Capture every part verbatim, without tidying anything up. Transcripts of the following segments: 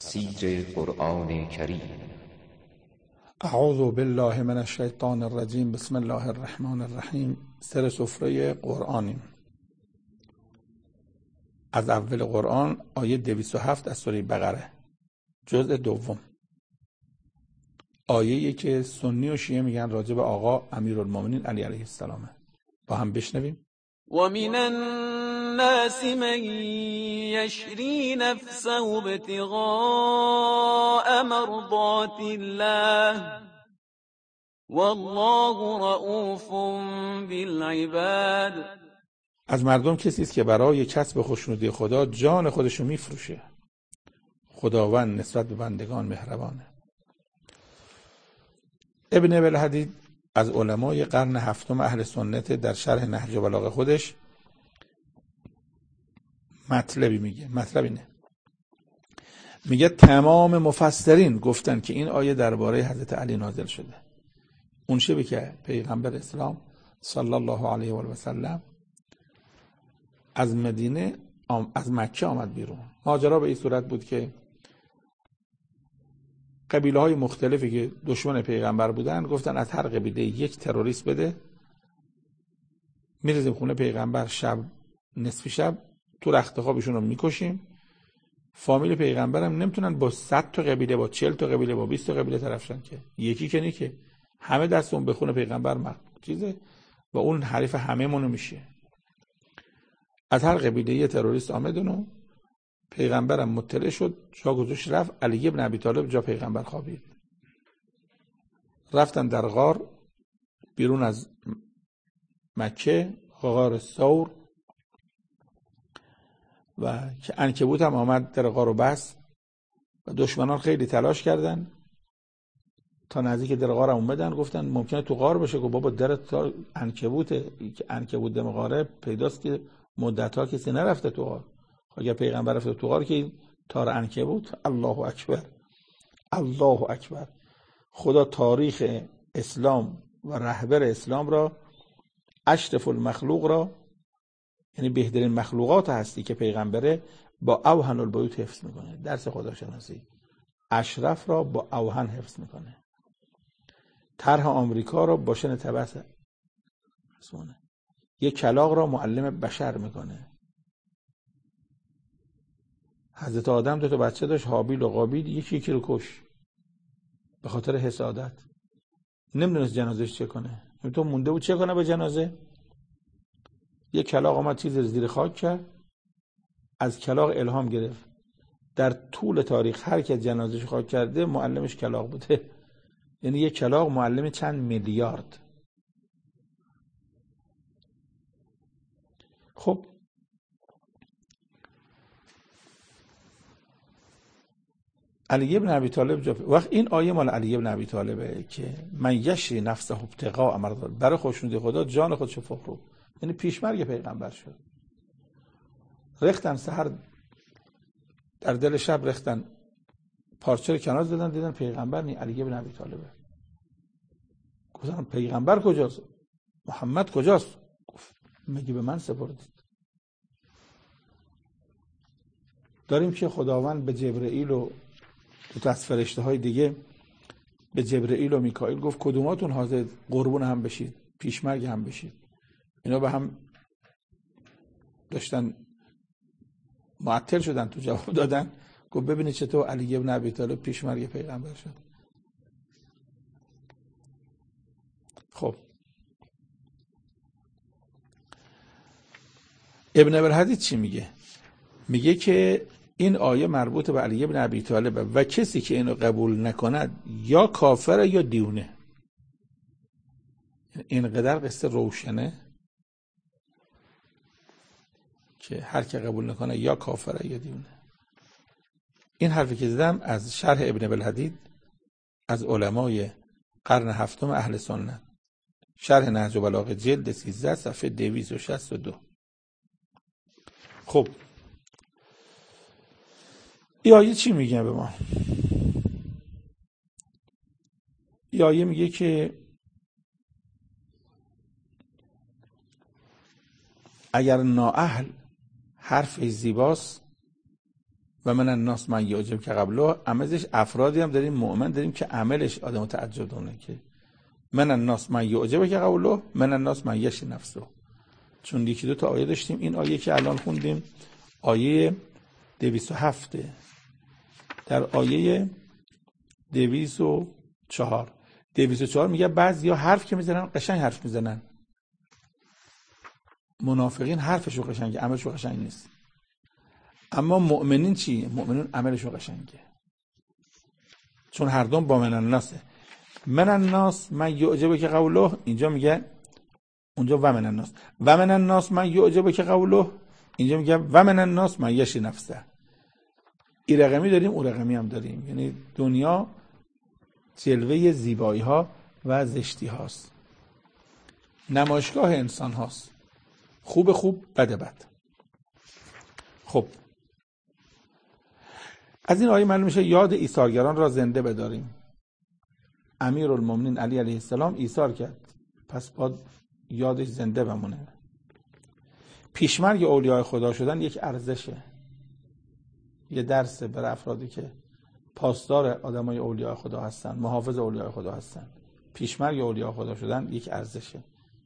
تفسیر قرآن کریم. اعوذ بالله من الشیطان الرجیم. بسم الله الرحمن الرحیم. سر سفره قرآنیم. از اول قرآن آیه دویست و هفت از سوره بقره، جزء دوم. آیه‌ای که سنی و شیعه میگن راجع به آقا امیرالمومنین علی علیه السلامه. با هم بشنویم. و من الناس من یشری نفسه ابتغاء مرضات الله والله رؤوف بالعباد. از مردم کسی است که برای کسب خوشنودی خدا جان خودشو میفروشه. خداوند نسبت به بندگان مهربانه. ابن ابی‌الحدید از علمای قرن هفتم اهل سنت در شرح نهج البلاغه خودش مطلبی میگه. مطلب اینه، میگه تمام مفسرین گفتن که این آیه درباره حضرت علی نازل شده. اون شبی که پیغمبر اسلام صلی الله علیه و سلم از مدینه از مکه آمد بیرون. ماجرا به این صورت بود که قبیله های مختلفی که دشمن پیغمبر بودن گفتن از هر قبیله یک تروریست بده، میرزیم خونه پیغمبر، شب نصف شب تو رخت خوابشون رو میکشیم. فامیل پیغمبرم نمیتونن با صد تا قبیله، با چهل تا قبیله، با بیست تا قبیله طرفشن که یکی که نی که همه دستون به خون پیغمبر مخصوص چیزه و اون حریف همه مونو میشه. از هر قبیله یه تروریست آمدونو پیغمبرم مطلع شد، جا گذاشت رفت. علی ابن ابی طالب جا پیغمبر خوابید. رفتن در غار بیرون از مکه، غار ثور، و که عنکبوت هم آمد در غار و بس و دشمنان خیلی تلاش کردن تا نزدیک در غار هم اومدن. گفتن ممکنه تو غار بشه. گفت بابا در تا عنکبوته، که عنکبوت دم غاره پیداست که مدت‌ها کسی نرفته تو غار. اگر پیغمبر رفته تو غار که تار عنکبوت. الله اکبر، الله اکبر. خدا تاریخ اسلام و رهبر اسلام را، اشرف المخلوق را، یعنی بهترین مخلوقات هستی که پیغمبره، با اوهن البیوت حفظ میکنه. درس خداشناسی. اشرف را با اوهن حفظ میکنه. طرح آمریکا را با شن تبس حفظ. یک کلاغ را معلم بشر میکنه. حضرت آدم دو تا بچه داشت، حابیل و قابیل، یکی یکی رو کش به خاطر حسادت. نمیدونست جنازهش چه کنه. تو مونده بود چه کنه به جنازه. یک کلاغ آمد چیز زیر خاک کرد، از کلاغ الهام گرفت. در طول تاریخ هر کی جنازهش خاک کرده معلمش کلاغ بوده. یعنی یک کلاغ معلم چند میلیارد. خب علی ابن ابی طالب جا وقت این آیه مال علی ابن ابی طالبه که من یشری نفسه ابتغاء مرضات، برای خوشنودی خدا جان خودشو فروخت. یعنی پیشمرگ پیغمبر شد. رختن سحر در دل شب رختن پارچه رو کنار دادن، دیدن پیغمبر نی، علی ابن ابی طالبه. گفتن پیغمبر کجاست؟ محمد کجاست؟ گفت مگه به من سپردید؟ داریم که خداوند به جبرئیل و دو از فرشته های دیگه، به جبرئیل و میکائیل گفت کدوماتون حاضر قربون هم بشید، پیشمرگ هم بشید. اینا به هم داشتن معطل شدن تو جواب دادن. گفت ببینید چطور علی ابن ابی طالب پیشمرگ پیغمبر شد. خب ابن ابی‌الحدید چی میگه؟ میگه که این آیه مربوط به علی ابن ابی طالب و کسی که اینو قبول نکند یا کافره یا دیونه. اینقدر قصه روشنه که هر که قبول نکنه یا کافره یا دیونه. این حرفی که زدم از شرح ابن ابی‌الحدید از علمای قرن هفتم اهل سنت، شرح نهج البلاغه جلد سیزده صفحه دویست و شصت و دو. خب این آیه چی میگه به ما؟ این آیه میگه که اگر نااهل حرف زیباست و من الناس من یعجب که قبله، عمزش افرادی هم داریم مؤمن داریم که عملش آدمو تعجب دونه که من الناس من یعجب که قبله من الناس من یشی نفسه. چون یکی دو تا آیه داشتیم، این آیه که الان خوندیم آیه دویست و هفت، در آیه دویست و چهار دویست و چهار میگه بعضیا حرف که میزنن قشنگ حرف میزنن، منافقین حرفشو قشنگه عملشو قشنگ نیست. اما مؤمنین چی؟ مؤمنین عملشو قشنگه، چون هر دوم با من الناسه. من الناس من یعجب که قوله، اینجا میگه اونجا و من الناس، و من الناس من یعجب که قوله، اینجا میگه و من الناس من یشی نفسه. این رقمی داریم اون رقمی هم داریم، یعنی دنیا جلوه زیبایی ها و زشتی هاست، نمایشگاه انسان هاست، خوب خوب بد بد. خب از این آیه معلوم میشه یاد ایثارگران را زنده بداریم. امیرالمومنین علی علیه السلام ایثار کرد، پس باید یادش زنده بمونه. پیشمرگ اولیاء خدا شدن یک ارزشه، یه درسه برای افرادی که پاسدار آدمای اولیاء خدا هستن، محافظ اولیاء خدا هستن. پیشمرگ اولیاء خدا شدن یک ارزشه.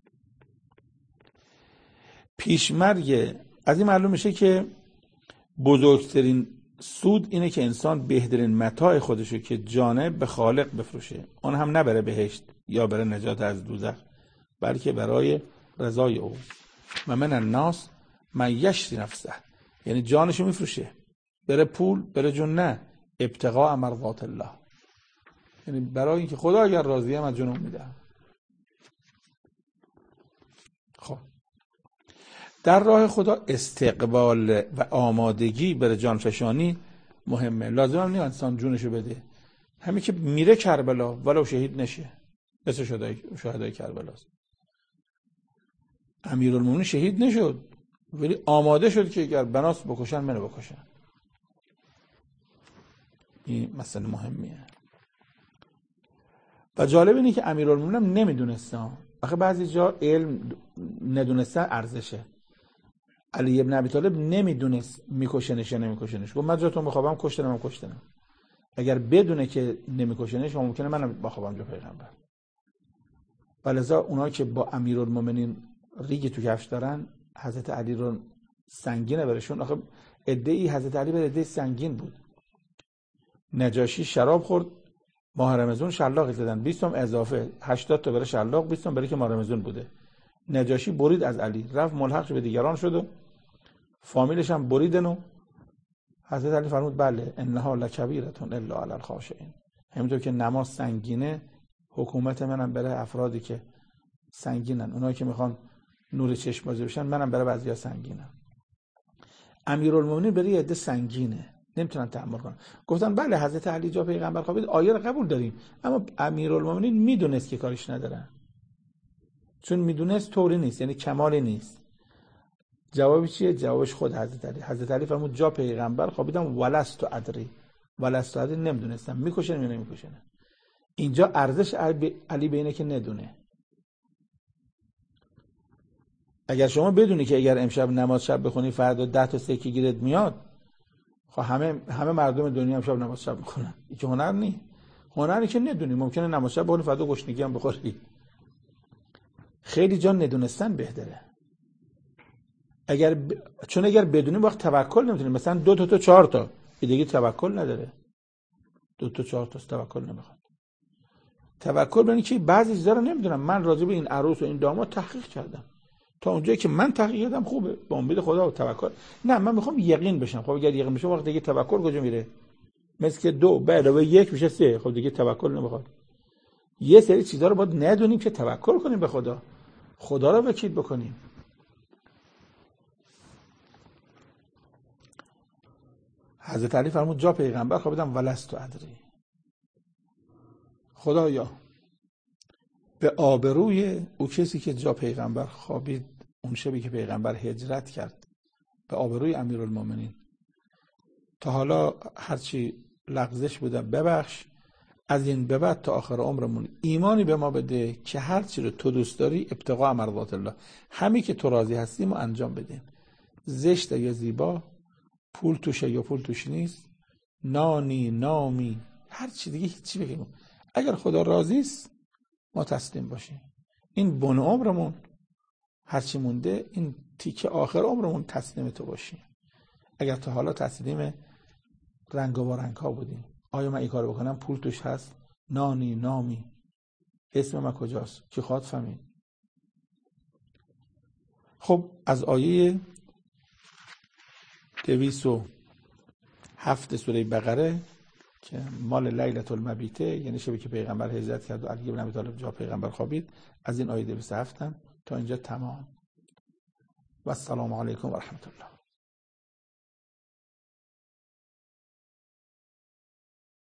پیشمرگ از این معلوم میشه که بزرگترین سود اینه که انسان بهترین متاع خودشو که جانه به خالق بفروشه، اون هم نه برای بهشت یا برای نجات از دوزخ، بلکه برای رضای او. و من الناس من یشری نفسه، یعنی جانشو میفروشه برای پول، برای جون نه، ابتغاء مرضات الله، یعنی برای اینکه خدا اگر راضیه من جونم میدم. خب در راه خدا استقبال و آمادگی برای جانفشانی مهمه. لازم هم نیست انسان جونشو بده، همین که میره کربلا ولو شهید نشه، مثل شهدای شهدای کربلاست. امیرالمومنین شهید نشد ولی آماده شد که اگر بناس بکشن منو بکشن. این مسئله مهمیه. و جالب اینه که امیرالمومنین نمیدونسته، آخه بعضی جا علم ندونسته ارزشه. علی ابن ابی طالب نمیدونست میکشنش یا نمیکشنش، گفت من جاتون بخوابم کشتنم هم کشتنم. اگر بدونه که نمیکشنش ممکنه منم بخوابم جا پیغمبر. ولذا اونایی که با امیرالمومنین ریگ تو کفش دارن حضرت علی رو سنگینه برشون. آخه ادعی حضرت علی به ادعی سنگین بود. نجاشی شراب خورد، ماه رمضان شلاقی زدن، بیست تا اضافه، هشتاد تا برای شلاق، بیست تا برای که ماه رمضان بوده. نجاشی برید از علی، رفت ملحق به دیگران شد و فامیلش هم بریدن و حضرت علی فرمود بله انها لکبیرتون الا علی الخاشعین. همینطور که نماز سنگینه، حکومت منم برای افرادی که سنگینن، اونایی که میخوان نور چشم بازی بشن، منم برای بعضیا سنگینم. امیرالمومنین برای عده سنگینه، نمیتونن تحمل کنن. گفتن بله حضرت علی جا پیغمبر خوابید، آیه رو قبول داریم، اما امیرالمومنین میدونست که کارش ندارن، چون میدونست طوری نیست، یعنی کمالی نیست. جوابش چیه؟ جوابش خود حضرت علی. حضرت علی فرمود جا پیغمبر خوابیدم ولست ادری، ولست ادری نمیدونستم میکشن یا نمیکشن. اینجا ارزش علی به اینه که ندونه. اگر شما بدونی که اگر امشب نماز شب بخونی فردا ده تا سکه گیرت میاد، خب همه همه مردم دنیا امشب نماز شب میخونن. این که هنر نی. هنری که ندونی، ممکنه نماز شب بخونی فردا گشنگی هم بخوری. خیلی جان ندونستن بهتره. اگر ب... چون اگر بدونی وقت توکل نمیتونی، مثلا دو تا تا چهار تا دیگه توکل نداره. دو تا چهار تا توکل نمیخواد. توکل یعنی که بعضی چیزا رو نمیدونم. من راجع به این عروس و این داماد تحقیق کردم، تا اونجایی که من تحقیق کردم خوبه، با امید خدا و توکل. نه من میخوام یقین بشم. خب اگر یقین بشم وقت دیگه توکل کجا میره؟ مثل که دو به علاوه یک میشه سه، خب دیگه توکل نمیخواد. یه سری چیزا رو باید ندونیم که توکل کنیم به خدا، خدا رو وکیل بکنیم. حضرت علی فرمود جا پیغمبر خوابیدم ولست ادری. خدایا به آبروی او کسی که جا پیغمبر خوابید اون شبی که پیغمبر هجرت کرد، به آبروی امیرالمومنین تا حالا هرچی لغزش بوده ببخش، از این به بعد تا آخر عمرمون ایمانی به ما بده که هرچی رو تو دوست داری ابتغاء مرضات الله، همین که تو راضی هستی ما انجام بدیم، زشت یا زیبا، پول توشه یا پول توش نیست، نانی نامی هر چی دیگه هیچی بگیم. اگر خدا راضی است ما تسلیم باشیم. این بن عمرمون هرچی مونده، این تیکه آخر عمرمون تسلیم تو باشیم. اگر تا حالا تسلیم رنگ و رنگ ها بودیم، آیا من این کارو بکنم پول توش هست، نانی نامی، اسم من کجاست، کی خواهد فهمید؟ خب از آیه دویست و هفت سوره بقره که مال لیلة المبیته، یعنی شبی که پیغمبر هجرت کرد و علی بن ابی طالب جا پیغمبر خوابید، از این آیه دویست و هفت تا اینجا تمام. و السلام علیکم و رحمت الله.